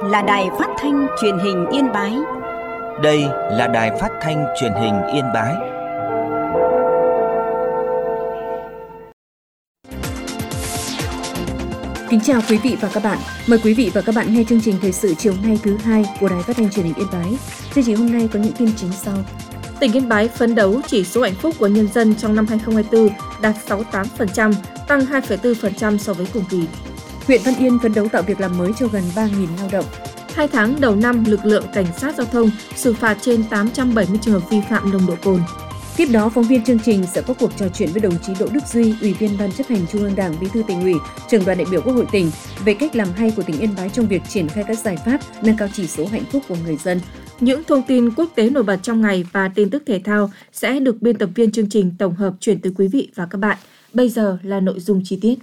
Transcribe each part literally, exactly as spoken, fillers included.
là Đài Phát thanh Truyền hình Yên Bái. Đây là Đài Phát thanh Truyền hình Yên Bái. Kính chào quý vị và các bạn. Mời quý vị và các bạn nghe chương trình thời sự chiều nay thứ hai của Đài Phát thanh Truyền hình Yên Bái. Chương trình hôm nay có những tin chính sau. Tỉnh Yên Bái phấn đấu chỉ số hạnh phúc của nhân dân trong năm hai không hai tư đạt sáu mươi tám phần trăm, tăng hai phẩy bốn phần trăm so với cùng kỳ. Huyện Văn Yên phấn đấu tạo việc làm mới cho gần ba nghìn lao động. Hai tháng đầu năm, lực lượng cảnh sát giao thông xử phạt trên tám trăm bảy mươi trường hợp vi phạm nồng độ cồn. Tiếp đó, phóng viên chương trình sẽ có cuộc trò chuyện với đồng chí Đỗ Đức Duy, Ủy viên Ban Chấp hành Trung ương Đảng, Bí thư Tỉnh ủy, Trưởng đoàn đại biểu Quốc hội tỉnh về cách làm hay của tỉnh Yên Bái trong việc triển khai các giải pháp nâng cao chỉ số hạnh phúc của người dân. Những thông tin quốc tế nổi bật trong ngày và tin tức thể thao sẽ được biên tập viên chương trình tổng hợp chuyển tới quý vị và các bạn. Bây giờ là nội dung chi tiết.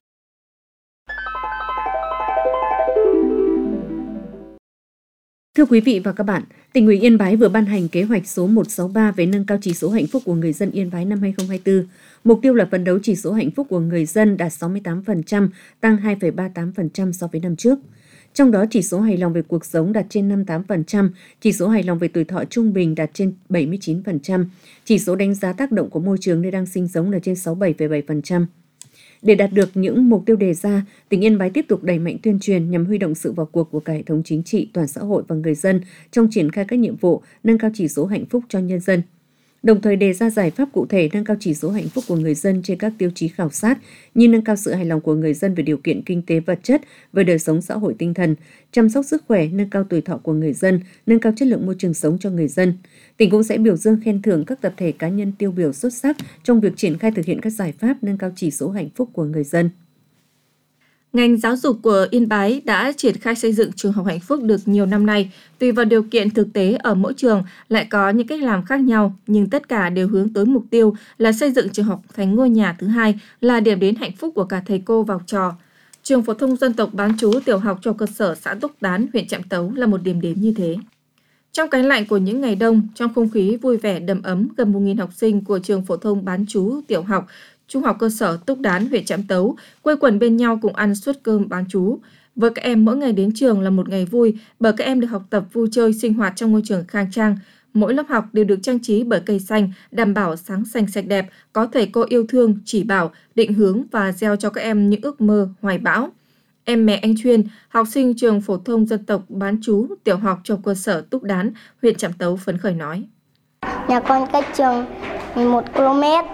Thưa quý vị và các bạn, Tỉnh ủy Yên Bái vừa ban hành kế hoạch số một trăm sáu mươi ba về nâng cao chỉ số hạnh phúc của người dân Yên Bái năm hai không hai tư. Mục tiêu là phấn đấu chỉ số hạnh phúc của người dân đạt sáu mươi tám phần trăm, tăng hai phẩy ba mươi tám phần trăm so với năm trước. Trong đó, chỉ số hài lòng về cuộc sống đạt trên năm mươi tám phần trăm, chỉ số hài lòng về tuổi thọ trung bình đạt trên bảy mươi chín phần trăm, chỉ số đánh giá tác động của môi trường nơi đang sinh sống là trên sáu mươi bảy phẩy bảy phần trăm. Để đạt được những mục tiêu đề ra, tỉnh Yên Bái tiếp tục đẩy mạnh tuyên truyền nhằm huy động sự vào cuộc của cả hệ thống chính trị, toàn xã hội và người dân trong triển khai các nhiệm vụ nâng cao chỉ số hạnh phúc cho nhân dân. Đồng thời đề ra giải pháp cụ thể nâng cao chỉ số hạnh phúc của người dân trên các tiêu chí khảo sát như nâng cao sự hài lòng của người dân về điều kiện kinh tế vật chất, về đời sống xã hội tinh thần, chăm sóc sức khỏe, nâng cao tuổi thọ của người dân, nâng cao chất lượng môi trường sống cho người dân. Tỉnh cũng sẽ biểu dương khen thưởng các tập thể cá nhân tiêu biểu xuất sắc trong việc triển khai thực hiện các giải pháp nâng cao chỉ số hạnh phúc của người dân. Ngành giáo dục của Yên Bái đã triển khai xây dựng trường học hạnh phúc được nhiều năm nay. Tùy vào điều kiện thực tế ở mỗi trường lại có những cách làm khác nhau, nhưng tất cả đều hướng tới mục tiêu là xây dựng trường học thành ngôi nhà thứ hai, là điểm đến hạnh phúc của cả thầy cô và học trò. Trường phổ thông dân tộc bán trú tiểu học cho cơ sở xã Túc Đán, huyện Trạm Tấu là một điểm đến như thế. Trong cái lạnh của những ngày đông, trong không khí vui vẻ đầm ấm, gần một nghìn học sinh của trường phổ thông bán trú tiểu học Trung học cơ sở Túc Đán, huyện Trạm Tấu quây quần bên nhau cùng ăn suất cơm bán trú. Với các em, mỗi ngày đến trường là một ngày vui bởi các em được học tập, vui chơi, sinh hoạt trong môi trường khang trang. Mỗi lớp học đều được trang trí bởi cây xanh, đảm bảo sáng xanh sạch đẹp, có thầy cô yêu thương, chỉ bảo, định hướng và gieo cho các em những ước mơ, hoài bão. Em mẹ anh Chuyên, học sinh trường phổ thông dân tộc bán trú tiểu học trong cơ sở Túc Đán, huyện Trạm Tấu phấn khởi nói: Nhà con cách trường mười một ki lô mét.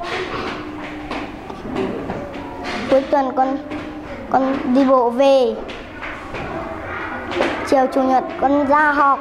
Cuối tuần con con đi bộ về. Chiều chủ nhật con ra học.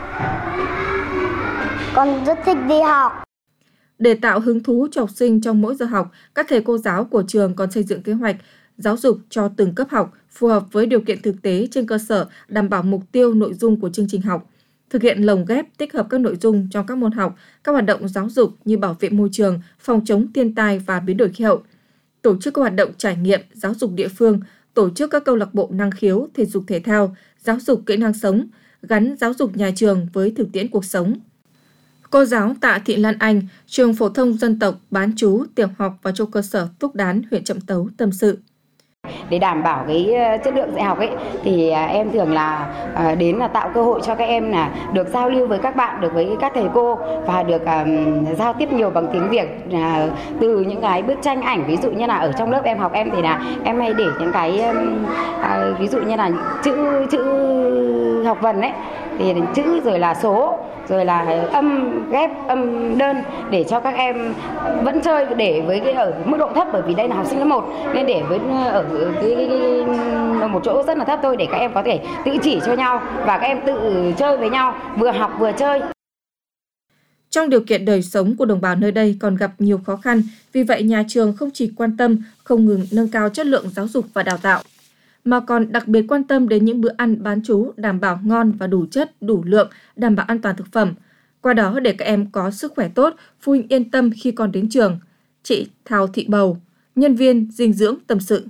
Con rất thích đi học. Để tạo hứng thú cho học sinh trong mỗi giờ học, các thầy cô giáo của trường còn xây dựng kế hoạch giáo dục cho từng cấp học phù hợp với điều kiện thực tế trên cơ sở đảm bảo mục tiêu nội dung của chương trình học. Thực hiện lồng ghép tích hợp các nội dung trong các môn học, các hoạt động giáo dục như bảo vệ môi trường, phòng chống thiên tai và biến đổi khí hậu. Tổ chức các hoạt động trải nghiệm, giáo dục địa phương, tổ chức các câu lạc bộ năng khiếu, thể dục thể thao, giáo dục kỹ năng sống, gắn giáo dục nhà trường với thực tiễn cuộc sống. Cô giáo Tạ Thị Lan Anh, trường phổ thông dân tộc bán trú tiểu học và trung cơ sở Túc Đán, huyện Trạm Tấu tâm sự. Để đảm bảo cái chất lượng dạy học ấy thì em thường là đến là tạo cơ hội cho các em là được giao lưu với các bạn, được với các thầy cô và được um, giao tiếp nhiều bằng tiếng Việt, uh, từ những cái bức tranh ảnh, ví dụ như là ở trong lớp em học em thì là em hay để những cái um, uh, ví dụ như là chữ chữ học vần ấy, thì chữ rồi là số, rồi là âm ghép, âm đơn để cho các em vẫn chơi để với cái ở mức độ thấp, bởi vì đây là học sinh lớp một nên để với ở cái, cái, cái một chỗ rất là thấp thôi để các em có thể tự chỉ cho nhau và các em tự chơi với nhau, vừa học vừa chơi. Trong điều kiện đời sống của đồng bào nơi đây còn gặp nhiều khó khăn, vì vậy nhà trường không chỉ quan tâm không ngừng nâng cao chất lượng giáo dục và đào tạo, mà còn đặc biệt quan tâm đến những bữa ăn bán trú đảm bảo ngon và đủ chất, đủ lượng, đảm bảo an toàn thực phẩm. Qua đó để các em có sức khỏe tốt, phụ huynh yên tâm khi con đến trường. Chị Thảo Thị Bầu, nhân viên dinh dưỡng tâm sự.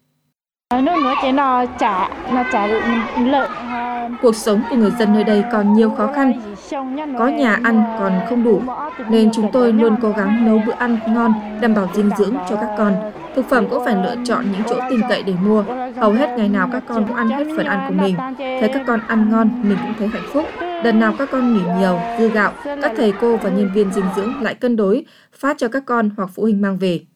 Cuộc sống của người dân nơi đây còn nhiều khó khăn. Có nhà ăn còn không đủ, nên chúng tôi luôn cố gắng nấu bữa ăn ngon, đảm bảo dinh dưỡng cho các con. Thực phẩm cũng phải lựa chọn những chỗ tin cậy để mua. Hầu hết ngày nào các con cũng ăn hết phần ăn của mình. Thấy các con ăn ngon, mình cũng thấy hạnh phúc. Lần nào các con nghỉ nhiều, dư gạo, các thầy cô và nhân viên dinh dưỡng lại cân đối, phát cho các con hoặc phụ huynh mang về.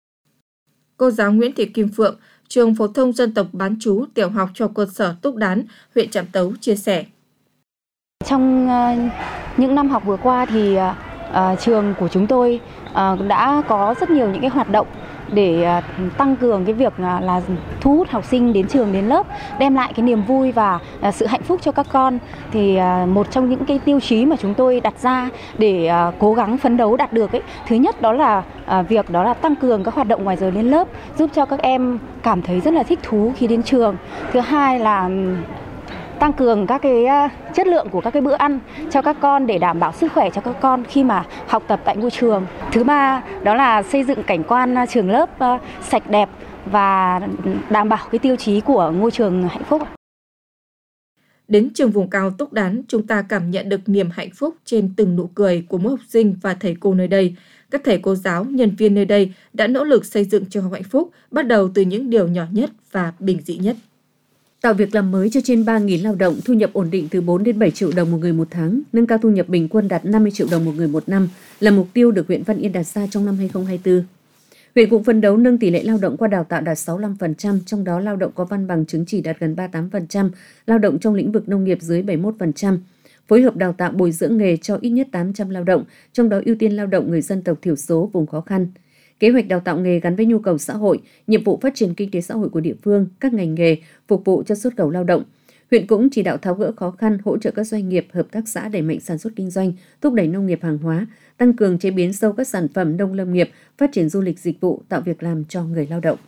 Cô giáo Nguyễn Thị Kim Phượng, trường phổ thông dân tộc bán trú tiểu học cho cơ sở Túc Đán, huyện Trạm Tấu chia sẻ. Trong uh, những năm học vừa qua thì uh, trường của chúng tôi uh, đã có rất nhiều những cái hoạt động để uh, tăng cường cái việc uh, là thu hút học sinh đến trường, đến lớp, đem lại cái niềm vui và uh, sự hạnh phúc cho các con. Thì uh, một trong những cái tiêu chí mà chúng tôi đặt ra để uh, cố gắng phấn đấu đạt được ấy, thứ nhất đó là uh, việc đó là tăng cường các hoạt động ngoài giờ lên lớp, giúp cho các em cảm thấy rất là thích thú khi đến trường. Thứ hai là tăng cường các cái chất lượng của các cái bữa ăn cho các con để đảm bảo sức khỏe cho các con khi mà học tập tại ngôi trường. Thứ ba đó là xây dựng cảnh quan trường lớp sạch đẹp và đảm bảo cái tiêu chí của ngôi trường hạnh phúc. Đến trường vùng cao Túc Đán, chúng ta cảm nhận được niềm hạnh phúc trên từng nụ cười của mỗi học sinh và thầy cô nơi đây. Các thầy cô giáo, nhân viên nơi đây đã nỗ lực xây dựng trường học hạnh phúc, bắt đầu từ những điều nhỏ nhất và bình dị nhất. Tạo việc làm mới cho trên ba nghìn lao động, thu nhập ổn định từ bốn đến bảy triệu đồng một người một tháng, nâng cao thu nhập bình quân đạt năm mươi triệu đồng một người một năm là mục tiêu được huyện Văn Yên đặt ra trong năm hai không hai tư. Huyện cũng phấn đấu nâng tỷ lệ lao động qua đào tạo đạt sáu mươi lăm phần trăm, trong đó lao động có văn bằng chứng chỉ đạt gần ba mươi tám phần trăm, lao động trong lĩnh vực nông nghiệp dưới bảy mươi mốt phần trăm. Phối hợp đào tạo bồi dưỡng nghề cho ít nhất tám trăm lao động, trong đó ưu tiên lao động người dân tộc thiểu số, vùng khó khăn. Kế hoạch đào tạo nghề gắn với nhu cầu xã hội, nhiệm vụ phát triển kinh tế xã hội của địa phương, các ngành nghề phục vụ cho xuất khẩu lao động. Huyện cũng chỉ đạo tháo gỡ khó khăn, hỗ trợ các doanh nghiệp, hợp tác xã đẩy mạnh sản xuất kinh doanh, thúc đẩy nông nghiệp hàng hóa, tăng cường chế biến sâu các sản phẩm nông lâm nghiệp, phát triển du lịch dịch vụ, tạo việc làm cho người lao động.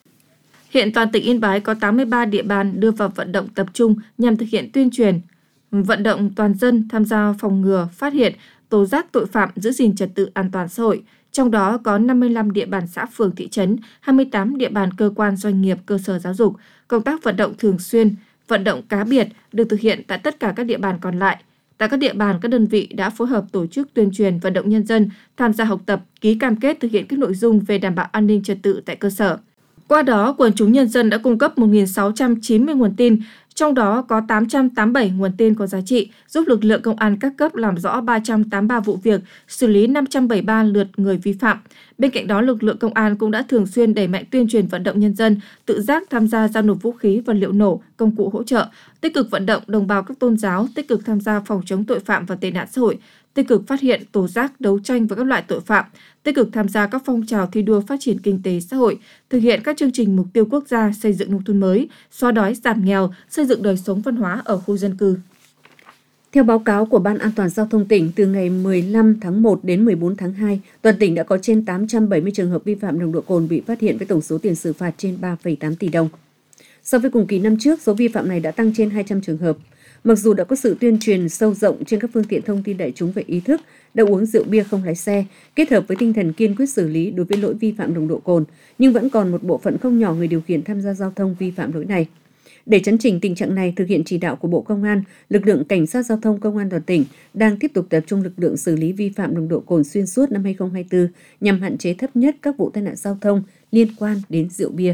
Hiện toàn tỉnh Yên Bái có tám mươi ba địa bàn đưa vào vận động tập trung nhằm thực hiện tuyên truyền, vận động toàn dân tham gia phòng ngừa, phát hiện, tố giác tội phạm, giữ gìn trật tự an toàn xã hội. Trong đó có năm mươi lăm địa bàn xã phường thị trấn, hai mươi tám địa bàn cơ quan doanh nghiệp, cơ sở giáo dục. Công tác vận động thường xuyên, vận động cá biệt được thực hiện tại tất cả các địa bàn còn lại. Tại các địa bàn, các đơn vị đã phối hợp tổ chức tuyên truyền vận động nhân dân tham gia học tập, ký cam kết thực hiện các nội dung về đảm bảo an ninh trật tự tại cơ sở. Qua đó, quần chúng nhân dân đã cung cấp một nghìn sáu trăm chín mươi nguồn tin, trong đó có tám trăm tám mươi bảy nguồn tin có giá trị, giúp lực lượng công an các cấp làm rõ ba trăm tám mươi ba vụ việc, xử lý năm trăm bảy mươi ba lượt người vi phạm. Bên cạnh đó, lực lượng công an cũng đã thường xuyên đẩy mạnh tuyên truyền vận động nhân dân tự giác tham gia giao nộp vũ khí, vật liệu nổ, công cụ hỗ trợ, tích cực vận động đồng bào các tôn giáo, tích cực tham gia phòng chống tội phạm và tệ nạn xã hội, tích cực phát hiện, tố giác, đấu tranh với các loại tội phạm, tích cực tham gia các phong trào thi đua phát triển kinh tế xã hội, thực hiện các chương trình mục tiêu quốc gia xây dựng nông thôn mới, xóa đói giảm nghèo, xây dựng đời sống văn hóa ở khu dân cư. Theo báo cáo của Ban An toàn Giao thông tỉnh, từ ngày mười lăm tháng một đến mười bốn tháng hai, toàn tỉnh đã có trên tám trăm bảy mươi trường hợp vi phạm nồng độ cồn bị phát hiện với tổng số tiền xử phạt trên ba phẩy tám tỷ đồng. So với cùng kỳ năm trước, số vi phạm này đã tăng trên hai trăm trường hợp. Mặc dù đã có sự tuyên truyền sâu rộng trên các phương tiện thông tin đại chúng về ý thức đã uống rượu bia không lái xe, kết hợp với tinh thần kiên quyết xử lý đối với lỗi vi phạm nồng độ cồn, nhưng vẫn còn một bộ phận không nhỏ người điều khiển tham gia giao thông vi phạm lỗi này. Để chấn chỉnh tình trạng này, thực hiện chỉ đạo của Bộ Công an, lực lượng Cảnh sát Giao thông Công an toàn tỉnh đang tiếp tục tập trung lực lượng xử lý vi phạm nồng độ cồn xuyên suốt năm hai không hai tư nhằm hạn chế thấp nhất các vụ tai nạn giao thông liên quan đến rượu bia.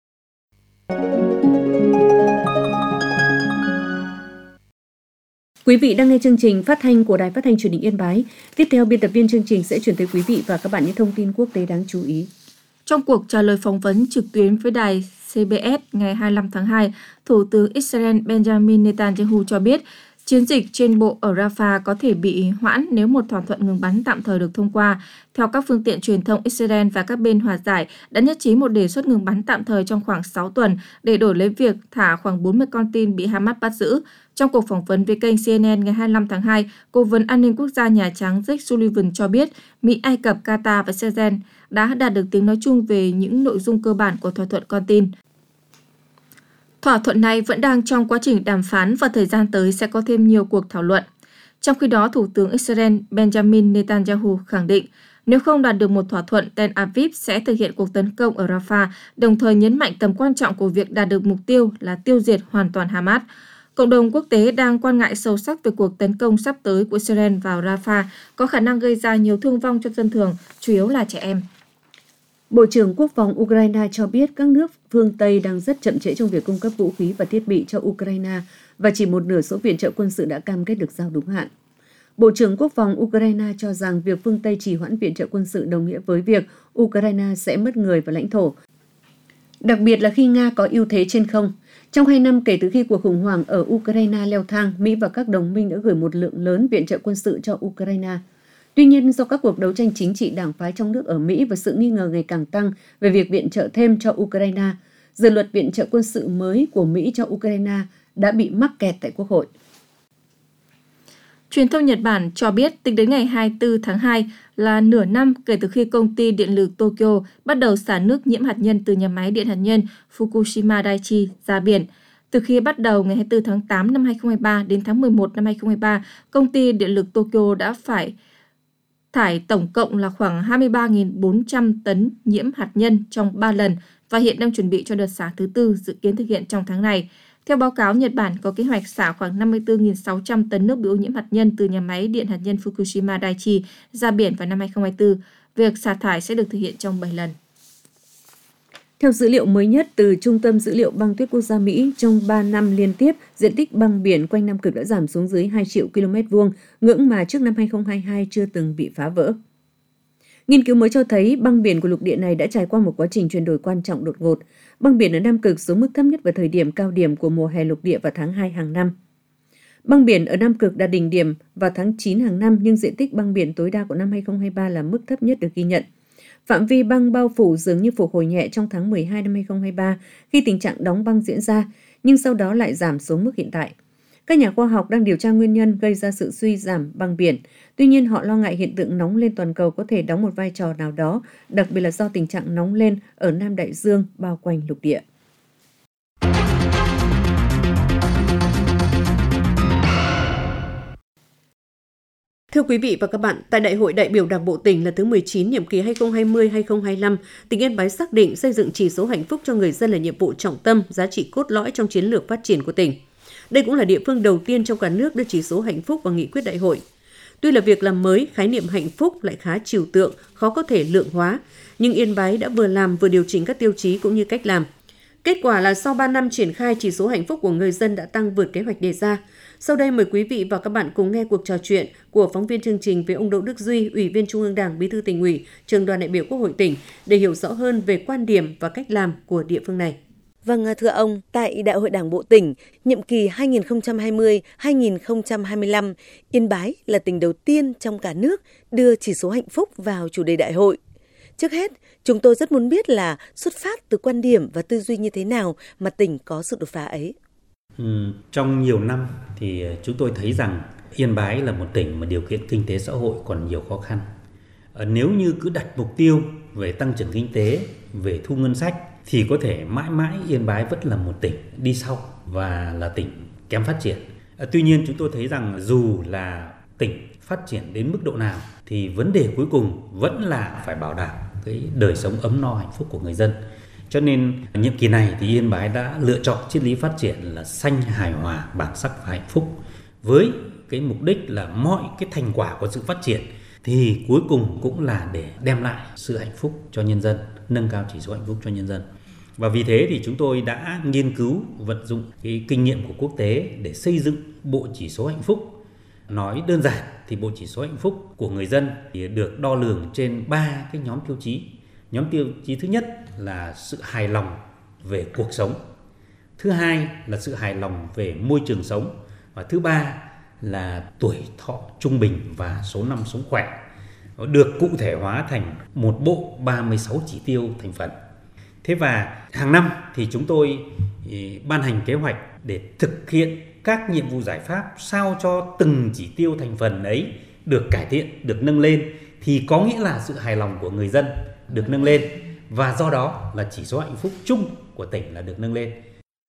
Quý vị đang nghe chương trình phát thanh của Đài Phát thanh Truyền hình Yên Bái. Tiếp theo, biên tập viên chương trình sẽ chuyển tới quý vị và các bạn những thông tin quốc tế đáng chú ý. Trong cuộc trả lời phỏng vấn trực tuyến với đài xê bê ét ngày hai mươi lăm tháng hai, Thủ tướng Israel Benjamin Netanyahu cho biết chiến dịch trên bộ ở Rafah có thể bị hoãn nếu một thỏa thuận ngừng bắn tạm thời được thông qua. Theo các phương tiện truyền thông, Israel và các bên hòa giải đã nhất trí một đề xuất ngừng bắn tạm thời trong khoảng sáu tuần để đổi lấy việc thả khoảng bốn mươi con tin bị Hamas bắt giữ. Trong cuộc phỏng vấn với kênh xê en en ngày hai mươi lăm tháng hai, Cố vấn An ninh Quốc gia Nhà Trắng Jake Sullivan cho biết Mỹ, Ai Cập, Qatar và Seychelles đã đạt được tiếng nói chung về những nội dung cơ bản của thỏa thuận con tin. Thỏa thuận này vẫn đang trong quá trình đàm phán và thời gian tới sẽ có thêm nhiều cuộc thảo luận. Trong khi đó, Thủ tướng Israel Benjamin Netanyahu khẳng định nếu không đạt được một thỏa thuận, Tel Aviv sẽ thực hiện cuộc tấn công ở Rafah, đồng thời nhấn mạnh tầm quan trọng của việc đạt được mục tiêu là tiêu diệt hoàn toàn Hamas. Cộng đồng quốc tế đang quan ngại sâu sắc về cuộc tấn công sắp tới của Israel vào Rafah có khả năng gây ra nhiều thương vong cho dân thường, chủ yếu là trẻ em. Bộ trưởng Quốc phòng Ukraine cho biết các nước phương Tây đang rất chậm trễ trong việc cung cấp vũ khí và thiết bị cho Ukraine và chỉ một nửa số viện trợ quân sự đã cam kết được giao đúng hạn. Bộ trưởng Quốc phòng Ukraine cho rằng việc phương Tây trì hoãn viện trợ quân sự đồng nghĩa với việc Ukraine sẽ mất người và lãnh thổ, đặc biệt là khi Nga có ưu thế trên không. Trong hai năm kể từ khi cuộc khủng hoảng ở Ukraine leo thang, Mỹ và các đồng minh đã gửi một lượng lớn viện trợ quân sự cho Ukraine. Tuy nhiên, do các cuộc đấu tranh chính trị đảng phái trong nước ở Mỹ và sự nghi ngờ ngày càng tăng về việc viện trợ thêm cho Ukraine, dự luật viện trợ quân sự mới của Mỹ cho Ukraine đã bị mắc kẹt tại Quốc hội. Truyền thông Nhật Bản cho biết tính đến ngày hai mươi tư tháng hai là nửa năm kể từ khi công ty điện lực Tokyo bắt đầu xả nước nhiễm hạt nhân từ nhà máy điện hạt nhân Fukushima Daiichi ra biển. Từ khi bắt đầu ngày hai mươi tư tháng tám năm hai nghìn không trăm hai mươi ba đến tháng mười một năm hai nghìn không trăm hai mươi ba, công ty điện lực Tokyo đã phải thải tổng cộng là khoảng hai mươi ba nghìn bốn trăm tấn nhiễm hạt nhân trong ba lần và hiện đang chuẩn bị cho đợt xả thứ tư dự kiến thực hiện trong tháng này. Theo báo cáo, Nhật Bản có kế hoạch xả khoảng năm mươi tư nghìn sáu trăm tấn nước bị ô nhiễm hạt nhân từ nhà máy điện hạt nhân Fukushima Daiichi ra biển vào năm hai nghìn không trăm hai mươi tư. Việc xả thải sẽ được thực hiện trong bảy lần. Theo dữ liệu mới nhất từ Trung tâm Dữ liệu Băng tuyết Quốc gia Mỹ, trong ba năm liên tiếp, diện tích băng biển quanh Nam Cực đã giảm xuống dưới hai triệu ki lô mét vuông, ngưỡng mà trước năm hai nghìn không trăm hai mươi hai chưa từng bị phá vỡ. Nghiên cứu mới cho thấy băng biển của lục địa này đã trải qua một quá trình chuyển đổi quan trọng đột ngột. Băng biển ở Nam Cực xuống mức thấp nhất vào thời điểm cao điểm của mùa hè lục địa vào tháng hai hàng năm. Băng biển ở Nam Cực đạt đỉnh điểm vào tháng chín hàng năm, nhưng diện tích băng biển tối đa của năm hai nghìn không trăm hai mươi ba là mức thấp nhất được ghi nhận. Phạm vi băng bao phủ dường như phục hồi nhẹ trong tháng mười hai năm hai nghìn không trăm hai mươi ba khi tình trạng đóng băng diễn ra, nhưng sau đó lại giảm xuống mức hiện tại. Các nhà khoa học đang điều tra nguyên nhân gây ra sự suy giảm băng biển. Tuy nhiên, họ lo ngại hiện tượng nóng lên toàn cầu có thể đóng một vai trò nào đó, đặc biệt là do tình trạng nóng lên ở Nam Đại Dương bao quanh lục địa. Thưa quý vị và các bạn, tại Đại hội đại biểu Đảng bộ tỉnh lần thứ mười chín nhiệm kỳ hai nghìn không trăm hai mươi đến hai nghìn không trăm hai mươi lăm, tỉnh Yên Bái xác định xây dựng chỉ số hạnh phúc cho người dân là nhiệm vụ trọng tâm, giá trị cốt lõi trong chiến lược phát triển của tỉnh. Đây cũng là địa phương đầu tiên trong cả nước đưa chỉ số hạnh phúc vào nghị quyết đại hội. Tuy là việc làm mới, khái niệm hạnh phúc lại khá trừu tượng, khó có thể lượng hóa, nhưng Yên Bái đã vừa làm vừa điều chỉnh các tiêu chí cũng như cách làm. Kết quả là sau ba năm triển khai, chỉ số hạnh phúc của người dân đã tăng vượt kế hoạch đề ra. Sau đây mời quý vị và các bạn cùng nghe cuộc trò chuyện của phóng viên chương trình với ông Đỗ Đức Duy, Ủy viên Trung ương Đảng, Bí thư Tỉnh ủy, Trưởng đoàn đại biểu Quốc hội tỉnh để hiểu rõ hơn về quan điểm và cách làm của địa phương này. Vâng, thưa ông, tại Đại hội Đảng bộ tỉnh, nhiệm kỳ hai nghìn không trăm hai mươi đến hai nghìn không trăm hai mươi lăm, Yên Bái là tỉnh đầu tiên trong cả nước đưa chỉ số hạnh phúc vào chủ đề đại hội. Trước hết, chúng tôi rất muốn biết là xuất phát từ quan điểm và tư duy như thế nào mà tỉnh có sự đột phá ấy. Ừ, trong nhiều năm thì chúng tôi thấy rằng Yên Bái là một tỉnh mà điều kiện kinh tế xã hội còn nhiều khó khăn. Nếu như cứ đặt mục tiêu về tăng trưởng kinh tế, về thu ngân sách thì có thể mãi mãi Yên Bái vẫn là một tỉnh đi sau và là tỉnh kém phát triển. Tuy nhiên chúng tôi thấy rằng dù là tỉnh phát triển đến mức độ nào thì vấn đề cuối cùng vẫn là phải bảo đảm cái đời sống ấm no hạnh phúc của người dân. Cho nên nhiệm kỳ này thì Yên Bái đã lựa chọn triết lý phát triển là xanh, hài hòa, bản sắc và hạnh phúc, với cái mục đích là mọi cái thành quả của sự phát triển thì cuối cùng cũng là để đem lại sự hạnh phúc cho nhân dân, nâng cao chỉ số hạnh phúc cho nhân dân. Và vì thế thì chúng tôi đã nghiên cứu, vận dụng cái kinh nghiệm của quốc tế để xây dựng bộ chỉ số hạnh phúc. Nói đơn giản thì bộ chỉ số hạnh phúc của người dân thì được đo lường trên ba cái nhóm tiêu chí. Nhóm tiêu chí thứ nhất là sự hài lòng về cuộc sống. Thứ hai là sự hài lòng về môi trường sống. Và thứ ba là tuổi thọ trung bình và số năm sống khỏe. Nó được cụ thể hóa thành một bộ ba mươi sáu chỉ tiêu thành phần. Thế và hàng năm thì chúng tôi ban hành kế hoạch để thực hiện các nhiệm vụ giải pháp sao cho từng chỉ tiêu thành phần ấy được cải thiện, được nâng lên, thì có nghĩa là sự hài lòng của người dân được nâng lên và do đó là chỉ số hạnh phúc chung của tỉnh là được nâng lên.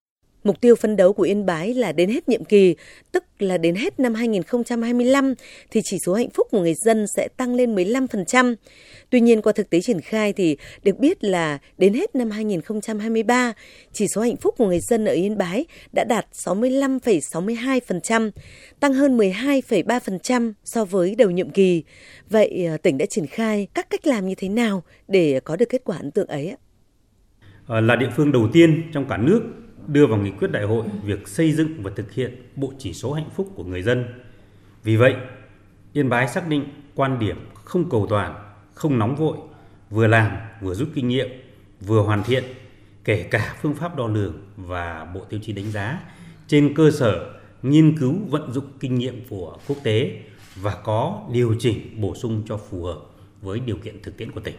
Mục tiêu phấn đấu của Yên Bái là đến hết nhiệm kỳ, tức là đến hết năm hai nghìn không trăm hai mươi lăm, thì chỉ số hạnh phúc của người dân sẽ tăng lên mười lăm phần trăm. Tuy nhiên, qua thực tế triển khai thì được biết là đến hết năm hai nghìn không trăm hai mươi ba, chỉ số hạnh phúc của người dân ở Yên Bái đã đạt sáu mươi lăm phẩy sáu mươi hai phần trăm, tăng hơn mười hai phẩy ba phần trăm so với đầu nhiệm kỳ. Vậy tỉnh đã triển khai các cách làm như thế nào để có được kết quả ấn tượng ấy? Là địa phương đầu tiên trong cả nước đưa vào nghị quyết đại hội việc xây dựng và thực hiện bộ chỉ số hạnh phúc của người dân. Vì vậy, Yên Bái xác định quan điểm không cầu toàn, không nóng vội, vừa làm vừa rút kinh nghiệm, vừa hoàn thiện, kể cả phương pháp đo lường và bộ tiêu chí đánh giá, trên cơ sở nghiên cứu vận dụng kinh nghiệm của quốc tế và có điều chỉnh bổ sung cho phù hợp với điều kiện thực tiễn của tỉnh.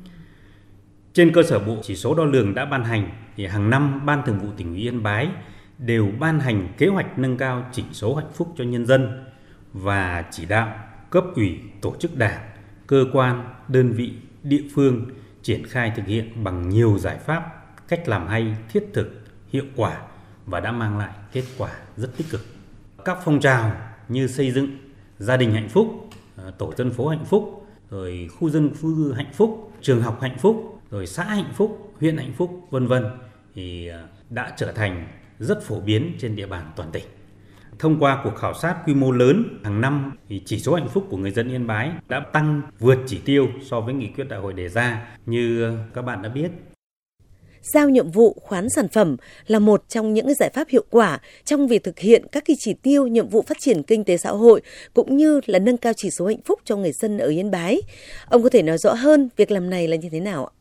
Trên cơ sở bộ chỉ số đo lường đã ban hành, thì hàng năm Ban Thường vụ Tỉnh ủy Yên Bái đều ban hành kế hoạch nâng cao chỉ số hạnh phúc cho nhân dân và chỉ đạo cấp ủy, tổ chức đảng, cơ quan, đơn vị, địa phương triển khai thực hiện bằng nhiều giải pháp, cách làm hay, thiết thực, hiệu quả và đã mang lại kết quả rất tích cực. Các phong trào như xây dựng gia đình hạnh phúc, tổ dân phố hạnh phúc, rồi khu dân cư hạnh phúc, trường học hạnh phúc, rồi xã hạnh phúc, huyện hạnh phúc, vân vân thì đã trở thành rất phổ biến trên địa bàn toàn tỉnh. Thông qua cuộc khảo sát quy mô lớn hàng năm thì chỉ số hạnh phúc của người dân Yên Bái đã tăng vượt chỉ tiêu so với nghị quyết đại hội đề ra như các bạn đã biết. Giao nhiệm vụ khoán sản phẩm là một trong những giải pháp hiệu quả trong việc thực hiện các cái chỉ tiêu nhiệm vụ phát triển kinh tế xã hội cũng như là nâng cao chỉ số hạnh phúc cho người dân ở Yên Bái. Ông có thể nói rõ hơn việc làm này là như thế nào ạ?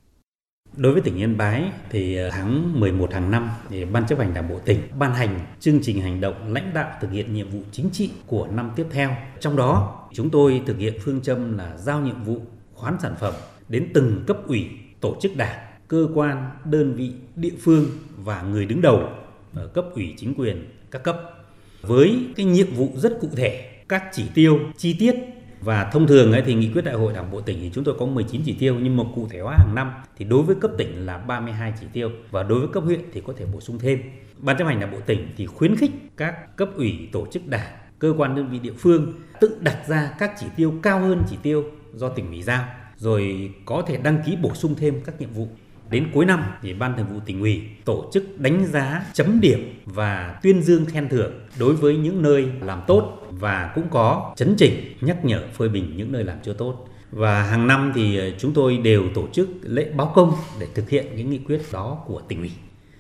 Đối với tỉnh Yên Bái thì tháng mười một hàng năm thì Ban chấp hành Đảng bộ tỉnh ban hành chương trình hành động lãnh đạo thực hiện nhiệm vụ chính trị của năm tiếp theo. Trong đó chúng tôi thực hiện phương châm là giao nhiệm vụ khoán sản phẩm đến từng cấp ủy, tổ chức đảng, cơ quan, đơn vị, địa phương và người đứng đầu ở cấp ủy chính quyền các cấp với cái nhiệm vụ rất cụ thể, các chỉ tiêu chi tiết. Và thông thường ấy, thì nghị quyết đại hội Đảng bộ tỉnh thì chúng tôi có mười chín chỉ tiêu, nhưng mà cụ thể hóa hàng năm thì đối với cấp tỉnh là ba mươi hai chỉ tiêu và đối với cấp huyện thì có thể bổ sung thêm. Ban chấp hành Đảng bộ tỉnh thì khuyến khích các cấp ủy, tổ chức đảng, cơ quan đơn vị địa phương tự đặt ra các chỉ tiêu cao hơn chỉ tiêu do tỉnh ủy giao, rồi có thể đăng ký bổ sung thêm các nhiệm vụ. Đến cuối năm thì Ban Thường vụ Tỉnh ủy tổ chức đánh giá, chấm điểm và tuyên dương khen thưởng đối với những nơi làm tốt và cũng có chấn chỉnh, nhắc nhở, phê bình những nơi làm chưa tốt. Và hàng năm thì chúng tôi đều tổ chức lễ báo công để thực hiện những nghị quyết đó của tỉnh ủy.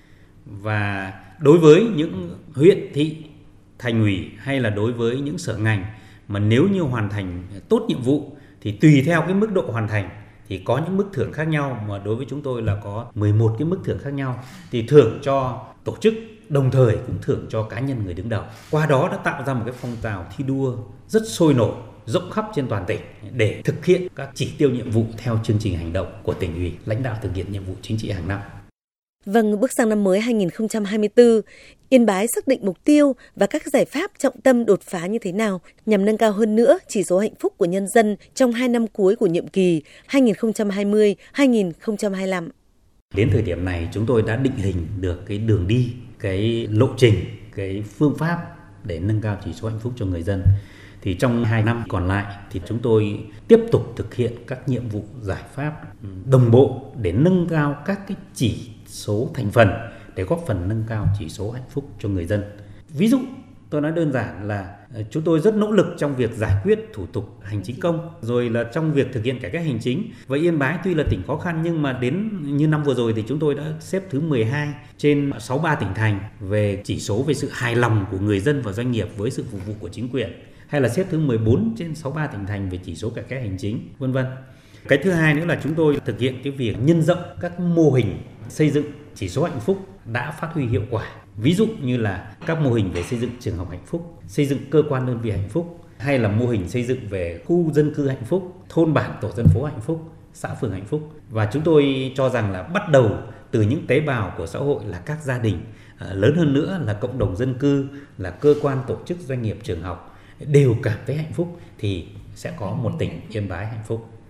Và đối với những huyện, thị, thành ủy hay là đối với những sở ngành mà nếu như hoàn thành tốt nhiệm vụ thì tùy theo cái mức độ hoàn thành thì có những mức thưởng khác nhau, mà đối với chúng tôi là có mười một cái mức thưởng khác nhau, thì thưởng cho tổ chức đồng thời cũng thưởng cho cá nhân người đứng đầu. Qua đó đã tạo ra một cái phong trào thi đua rất sôi nổi, rộng khắp trên toàn tỉnh để thực hiện các chỉ tiêu nhiệm vụ theo chương trình hành động của tỉnh ủy lãnh đạo thực hiện nhiệm vụ chính trị hàng năm. Vâng, bước sang năm mới hai nghìn không trăm hai mươi tư, Yên Bái xác định mục tiêu và các giải pháp trọng tâm đột phá như thế nào nhằm nâng cao hơn nữa chỉ số hạnh phúc của nhân dân trong hai năm cuối của nhiệm kỳ hai nghìn không trăm hai mươi đến hai nghìn không trăm hai mươi lăm. Đến thời điểm này chúng tôi đã định hình được cái đường đi, cái lộ trình, cái phương pháp để nâng cao chỉ số hạnh phúc cho người dân. Thì trong hai năm còn lại thì chúng tôi tiếp tục thực hiện các nhiệm vụ giải pháp đồng bộ để nâng cao các cái chỉ số thành phần để góp phần nâng cao chỉ số hạnh phúc cho người dân. Ví dụ tôi nói đơn giản là chúng tôi rất nỗ lực trong việc giải quyết thủ tục hành chính công, rồi là trong việc thực hiện cải cách hành chính. Và Yên Bái tuy là tỉnh khó khăn nhưng mà đến như năm vừa rồi thì chúng tôi đã xếp thứ mười hai trên sáu mươi ba tỉnh thành về chỉ số về sự hài lòng của người dân và doanh nghiệp với sự phục vụ của chính quyền, hay là xếp thứ mười bốn trên sáu mươi ba tỉnh thành về chỉ số cải cách hành chính, vân vân. Cái thứ hai nữa là chúng tôi thực hiện cái việc nhân rộng các mô hình xây dựng chỉ số hạnh phúc đã phát huy hiệu quả. Ví dụ như là các mô hình về xây dựng trường học hạnh phúc, xây dựng cơ quan đơn vị hạnh phúc, hay là mô hình xây dựng về khu dân cư hạnh phúc, thôn bản tổ dân phố hạnh phúc, xã phường hạnh phúc. Và chúng tôi cho rằng là bắt đầu từ những tế bào của xã hội là các gia đình, lớn hơn nữa là cộng đồng dân cư, là cơ quan tổ chức doanh nghiệp trường học đều cảm thấy hạnh phúc thì sẽ có một tỉnh Yên Bái hạnh phúc.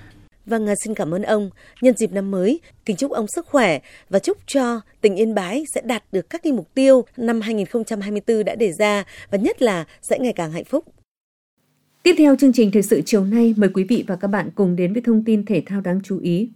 Vâng, xin cảm ơn ông. Nhân dịp năm mới, kính chúc ông sức khỏe và chúc cho tỉnh Yên Bái sẽ đạt được các cái mục tiêu năm hai không hai tư đã đề ra và nhất là sẽ ngày càng hạnh phúc. Tiếp theo chương trình thời sự chiều nay, mời quý vị và các bạn cùng đến với thông tin thể thao đáng chú ý.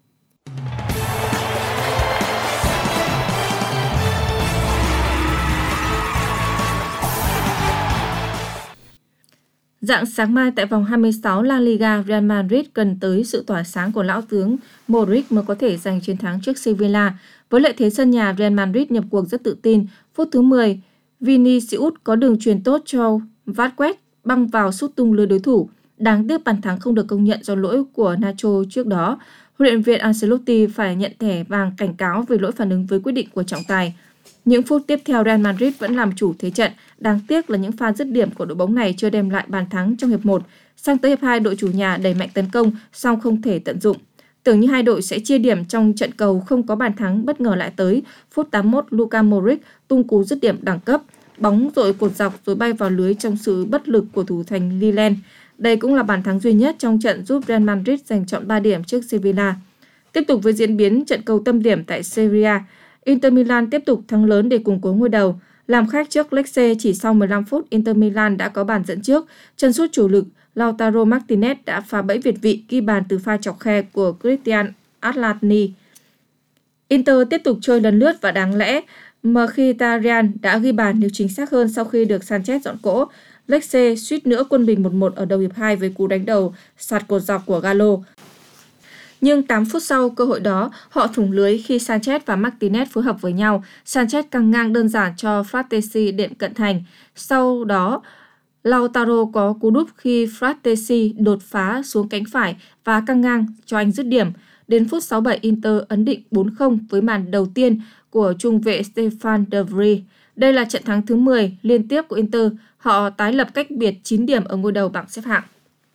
Rạng sáng mai tại vòng hai mươi sáu La Liga, Real Madrid cần tới sự tỏa sáng của lão tướng Modric mới có thể giành chiến thắng trước Sevilla. Với lợi thế sân nhà, Real Madrid nhập cuộc rất tự tin. Phút thứ mười, Vinicius có đường chuyền tốt cho Vasquez băng vào sút tung lưới đối thủ. Đáng tiếc bàn thắng không được công nhận do lỗi của Nacho trước đó. Huấn luyện viên Ancelotti phải nhận thẻ vàng cảnh cáo về lỗi phản ứng với quyết định của trọng tài. Những phút tiếp theo, Real Madrid vẫn làm chủ thế trận. Đáng tiếc là những pha dứt điểm của đội bóng này chưa đem lại bàn thắng trong hiệp một. Sang tới hiệp hai, đội chủ nhà đẩy mạnh tấn công, song không thể tận dụng. Tưởng như hai đội sẽ chia điểm trong trận cầu không có bàn thắng, bất ngờ lại tới. Phút tám mươi mốt, Luka Modric tung cú dứt điểm đẳng cấp. Bóng dội cột dọc rồi bay vào lưới trong sự bất lực của thủ thành Lilien. Đây cũng là bàn thắng duy nhất trong trận giúp Real Madrid giành trọn ba điểm trước Sevilla. Tiếp tục với diễn biến trận cầu tâm điểm tại Serie A, Inter Milan tiếp tục thắng lớn để củng cố ngôi đầu. Làm khách trước Lecce, chỉ sau mười lăm phút, Inter Milan đã có bàn dẫn trước. Chân sút chủ lực Lautaro Martinez đã phá bẫy việt vị ghi bàn từ pha chọc khe của Christian Atlani. Inter tiếp tục chơi lần lướt và đáng lẽ Mkhitaryan đã ghi bàn nếu chính xác hơn sau khi được Sanchez dọn cỗ. Lecce suýt nữa quân bình một một ở đầu hiệp hai với cú đánh đầu sạt cột dọc của Gallo. Nhưng tám phút sau cơ hội đó, họ thủng lưới khi Sanchez và Martinez phối hợp với nhau. Sanchez căng ngang đơn giản cho Fratesi đệm cận thành. Sau đó, Lautaro có cú đúp khi Fratesi đột phá xuống cánh phải và căng ngang cho anh dứt điểm. Đến phút sáu mươi bảy, Inter ấn định bốn không với màn đầu tiên của trung vệ Stefan De Vrij. Đây là trận thắng thứ mười liên tiếp của Inter. Họ tái lập cách biệt chín điểm ở ngôi đầu bảng xếp hạng.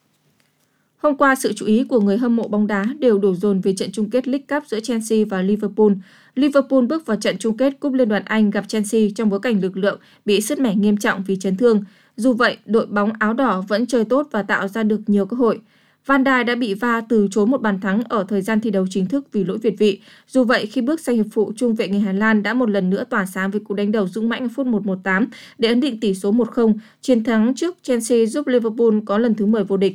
Hôm qua, sự chú ý của người hâm mộ bóng đá đều đổ dồn về trận chung kết League Cup giữa Chelsea và Liverpool. Liverpool bước vào trận chung kết Cúp Liên đoàn Anh gặp Chelsea trong bối cảnh lực lượng bị sứt mẻ nghiêm trọng vì chấn thương. Dù vậy, đội bóng áo đỏ vẫn chơi tốt và tạo ra được nhiều cơ hội. Van Dijk đã bị va từ chối một bàn thắng ở thời gian thi đấu chính thức vì lỗi việt vị. Dù vậy, khi bước sang hiệp phụ, trung vệ người Hà Lan đã một lần nữa tỏa sáng với cú đánh đầu dũng mãnh ở phút một một tám để ấn định tỷ số một không. Chiến thắng trước Chelsea giúp Liverpool có lần thứ mười vô địch.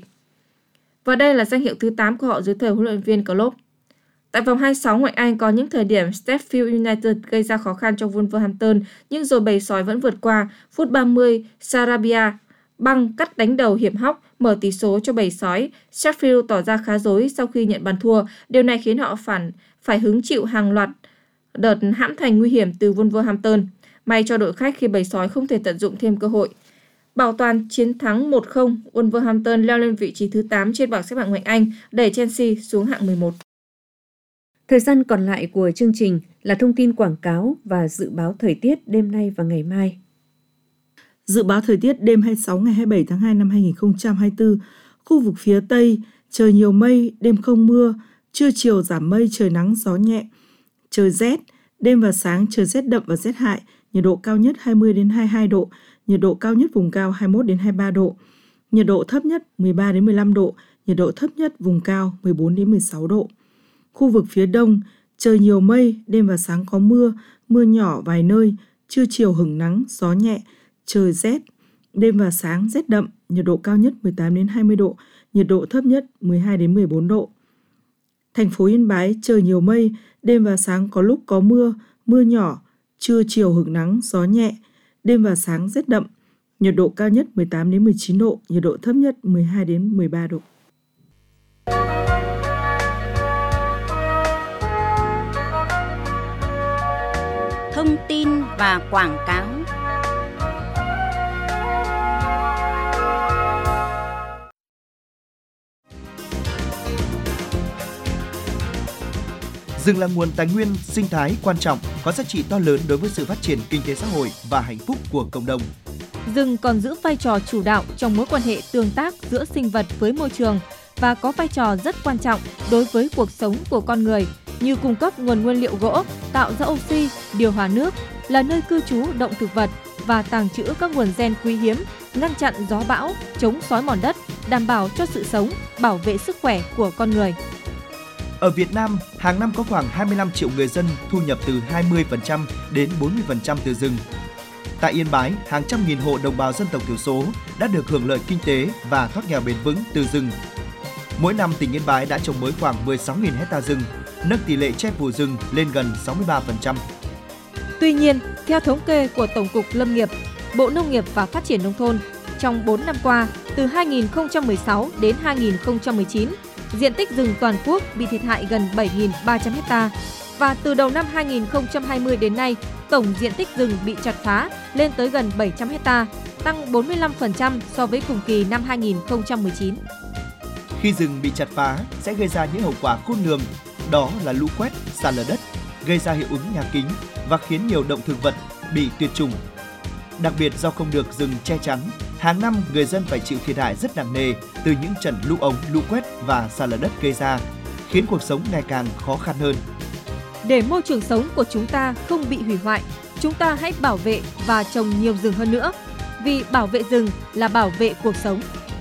Và đây là danh hiệu thứ tám của họ dưới thời huấn luyện viên Klopp. Tại vòng hai mươi sáu ngoại hạng Anh có những thời điểm Sheffield United gây ra khó khăn cho Wolverhampton, nhưng rồi bầy sói vẫn vượt qua. Phút ba mươi, Sarabia băng cắt đánh đầu hiểm hóc mở tỷ số cho bầy sói. Sheffield tỏ ra khá rối sau khi nhận bàn thua. Điều này khiến họ phản phải hứng chịu hàng loạt đợt hãm thành nguy hiểm từ Wolverhampton. May cho đội khách khi bầy sói không thể tận dụng thêm cơ hội. Bảo toàn chiến thắng một không, Wolverhampton leo lên vị trí thứ tám trên bảng xếp hạng ngoại hạng Anh, đẩy Chelsea xuống hạng mười một. Thời gian còn lại của chương trình là thông tin quảng cáo và dự báo thời tiết đêm nay và ngày mai. Dự báo thời tiết đêm hai mươi sáu ngày hai mươi bảy tháng hai năm hai nghìn không trăm hai mươi tư, khu vực phía Tây, trời nhiều mây, đêm không mưa, trưa chiều giảm mây, trời nắng, gió nhẹ, trời rét, đêm và sáng trời rét đậm và rét hại, nhiệt độ cao nhất hai mươi đến hai mươi hai độ, nhiệt độ cao nhất vùng cao hai mươi mốt đến hai mươi ba độ, nhiệt độ thấp nhất mười ba đến mười lăm độ, nhiệt độ thấp nhất vùng cao mười bốn đến mười sáu độ. Khu vực phía Đông, trời nhiều mây, đêm và sáng có mưa, mưa nhỏ vài nơi, trưa chiều hửng nắng, gió nhẹ, trời rét, đêm và sáng rét đậm, nhiệt độ cao nhất mười tám đến hai mươi độ, nhiệt độ thấp nhất mười hai đến mười bốn độ. Thành phố Yên Bái, trời nhiều mây, đêm và sáng có lúc có mưa, mưa nhỏ, trưa chiều hửng nắng, gió nhẹ, đêm và sáng rét đậm, nhiệt độ cao nhất mười tám đến mười chín độ, nhiệt độ thấp nhất mười hai đến mười ba độ. Thông tin và quảng cáo. Rừng là nguồn tài nguyên sinh thái quan trọng, có giá trị to lớn đối với sự phát triển kinh tế xã hội và hạnh phúc của cộng đồng. Rừng còn giữ vai trò chủ đạo trong mối quan hệ tương tác giữa sinh vật với môi trường và có vai trò rất quan trọng đối với cuộc sống của con người, như cung cấp nguồn nguyên liệu gỗ, tạo ra oxy, điều hòa nước, là nơi cư trú động thực vật và tàng trữ các nguồn gen quý hiếm, ngăn chặn gió bão, chống xói mòn đất, đảm bảo cho sự sống, bảo vệ sức khỏe của con người. Ở Việt Nam, hàng năm có khoảng hai mươi lăm triệu người dân thu nhập từ hai mươi phần trăm đến bốn mươi phần trăm từ rừng. Tại Yên Bái, hàng trăm nghìn hộ đồng bào dân tộc thiểu số đã được hưởng lợi kinh tế và thoát nghèo bền vững từ rừng. Mỗi năm, tỉnh Yên Bái đã trồng mới khoảng mười sáu nghìn hecta rừng, nâng tỷ lệ che phủ rừng lên gần sáu mươi ba phần trăm. Tuy nhiên, theo thống kê của Tổng cục Lâm nghiệp, Bộ Nông nghiệp và Phát triển Nông thôn, trong bốn năm qua, từ hai nghìn không trăm mười sáu đến hai nghìn không trăm mười chín, diện tích rừng toàn quốc bị thiệt hại gần bảy nghìn ba trăm ha. Và từ đầu năm hai nghìn không trăm hai mươi đến nay, tổng diện tích rừng bị chặt phá lên tới gần bảy trăm ha, tăng bốn mươi lăm phần trăm so với cùng kỳ năm hai nghìn không trăm mười chín. Khi rừng bị chặt phá sẽ gây ra những hậu quả khôn lường, đó là lũ quét, sạt lở đất, gây ra hiệu ứng nhà kính và khiến nhiều động thực vật bị tuyệt chủng. Đặc biệt do không được rừng che chắn, hàng năm người dân phải chịu thiệt hại rất nặng nề từ những trận lũ ống, lũ quét và sạt lở đất gây ra, khiến cuộc sống ngày càng khó khăn hơn. Để môi trường sống của chúng ta không bị hủy hoại, chúng ta hãy bảo vệ và trồng nhiều rừng hơn nữa, vì bảo vệ rừng là bảo vệ cuộc sống.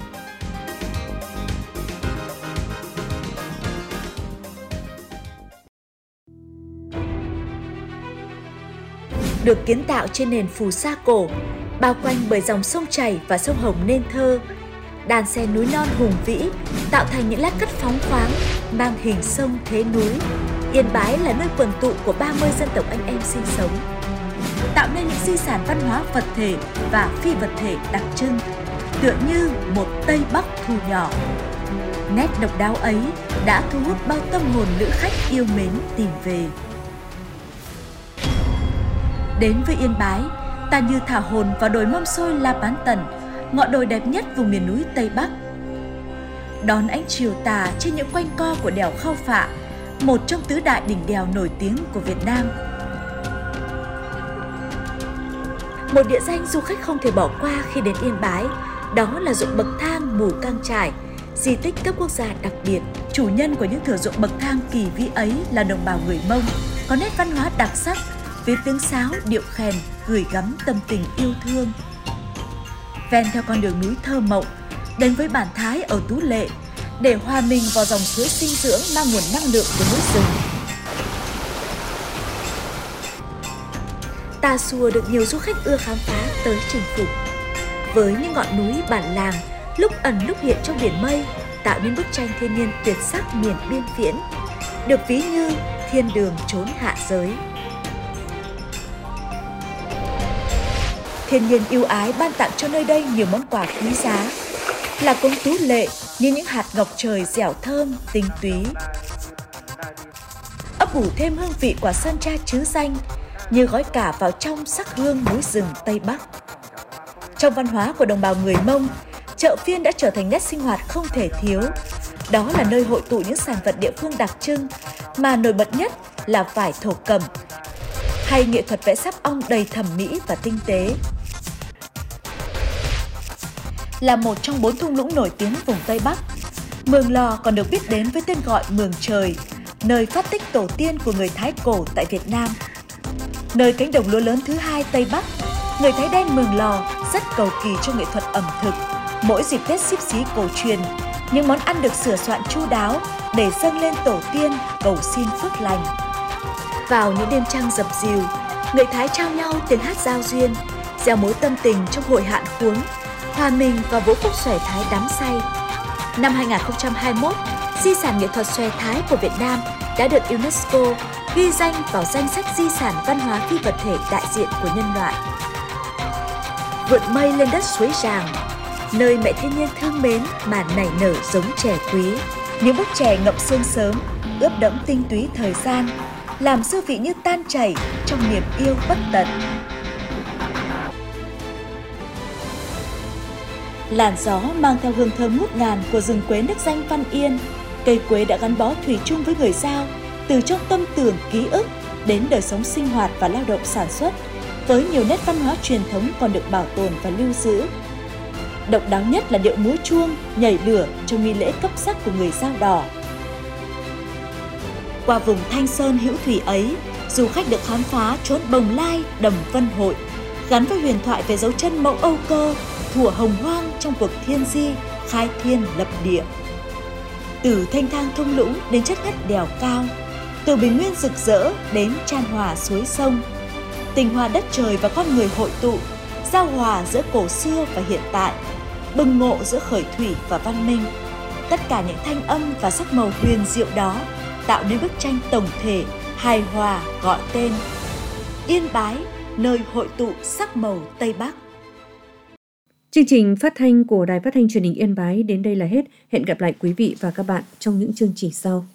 Được kiến tạo trên nền phù sa cổ, bao quanh bởi dòng sông chảy và sông Hồng nên thơ, đàn sen núi non hùng vĩ tạo thành những lát cắt phóng khoáng mang hình sông thế núi. Yên Bái là nơi quần tụ của ba mươi dân tộc anh em sinh sống, tạo nên những di sản văn hóa vật thể và phi vật thể đặc trưng, tựa như một Tây Bắc thu nhỏ. Nét độc đáo ấy đã thu hút bao tâm hồn lữ khách yêu mến tìm về. Đến với Yên Bái, ta như thả hồn vào đồi Mâm Xôi La Bán Tần, ngọn đồi đẹp nhất vùng miền núi Tây Bắc. Đón ánh chiều tà trên những quanh co của đèo Khao Phạ, một trong tứ đại đỉnh đèo nổi tiếng của Việt Nam. Một địa danh du khách không thể bỏ qua khi đến Yên Bái, đó là ruộng bậc thang Mù Cang Chải, di tích cấp quốc gia đặc biệt. Chủ nhân của những thửa ruộng bậc thang kỳ vĩ ấy là đồng bào người Mông, có nét văn hóa đặc sắc, với tiếng sáo, điệu khèn gửi gắm tâm tình yêu thương. Ven theo con đường núi thơ mộng, đến với bản Thái ở Tú Lệ để hòa mình vào dòng suối sinh dưỡng mang nguồn năng lượng của núi rừng. Tà Xùa được nhiều du khách ưa khám phá tới chinh phục. Với những ngọn núi bản làng lúc ẩn lúc hiện trong biển mây, tạo nên bức tranh thiên nhiên tuyệt sắc miền biên viễn, được ví như thiên đường chốn hạ giới. Thiên nhiên ưu ái ban tặng cho nơi đây nhiều món quà quý giá, là công Tú Lệ như những hạt ngọc trời dẻo thơm, tinh túy. Ấp ủ thêm hương vị quả sơn tra trứ danh như gói cả vào trong sắc hương núi rừng Tây Bắc. Trong văn hóa của đồng bào người Mông, chợ phiên đã trở thành nét sinh hoạt không thể thiếu. Đó là nơi hội tụ những sản vật địa phương đặc trưng, mà nổi bật nhất là vải thổ cẩm, hay nghệ thuật vẽ sáp ong đầy thẩm mỹ và tinh tế. Là một trong bốn thung lũng nổi tiếng vùng Tây Bắc, Mường Lò còn được biết đến với tên gọi Mường Trời, nơi phát tích tổ tiên của người Thái cổ tại Việt Nam. Nơi cánh đồng lúa lớn thứ hai Tây Bắc, người Thái đen Mường Lò rất cầu kỳ cho nghệ thuật ẩm thực. Mỗi dịp Tết Xíp Xí cổ truyền, những món ăn được sửa soạn chu đáo để dâng lên tổ tiên cầu xin phước lành. Vào những đêm trăng dập dìu, người Thái trao nhau tiếng hát giao duyên, gieo mối tâm tình trong hội hạn khuống, hòa mình vào vũ khúc xòe Thái đắm say. Năm hai nghìn không trăm hai mươi mốt, di sản nghệ thuật xòe Thái của Việt Nam đã được UNESCO ghi danh vào danh sách di sản văn hóa phi vật thể đại diện của nhân loại. Vượt mây lên đất suối Ràng, nơi mẹ thiên nhiên thương mến mà nảy nở giống chè quý. Những bức chè ngậm sương sớm, ướp đẫm tinh túy thời gian, làm dư vị như tan chảy trong niềm yêu bất tận. Làn gió mang theo hương thơm ngút ngàn của rừng quế nước danh Văn Yên. Cây quế đã gắn bó thủy chung với người Dao, từ trong tâm tưởng ký ức đến đời sống sinh hoạt và lao động sản xuất, với nhiều nét văn hóa truyền thống còn được bảo tồn và lưu giữ. Độc đáo nhất là điệu múa chuông, nhảy lửa trong nghi lễ cấp sắc của người Dao Đỏ. Qua vùng Thanh Sơn hữu thủy ấy, du khách được khám phá chốn Bồng Lai, Đầm Vân Hội, gắn với huyền thoại về dấu chân mẫu Âu Cơ, thủa hồng hoang trong cuộc thiên di, khai thiên lập địa. từ thanh thang thung lũng đến chất ngất đèo cao, từ bình nguyên rực rỡ đến chan hòa suối sông. Tình hòa đất trời và con người hội tụ, giao hòa giữa cổ xưa và hiện tại, bừng ngộ giữa khởi thủy và văn minh. Tất cả những thanh âm và sắc màu huyền diệu đó tạo nên bức tranh tổng thể, hài hòa gọi tên Yên Bái, nơi hội tụ sắc màu Tây Bắc. Chương trình phát thanh của Đài Phát thanh Truyền hình Yên Bái đến đây là hết. Hẹn gặp lại quý vị và các bạn trong những chương trình sau.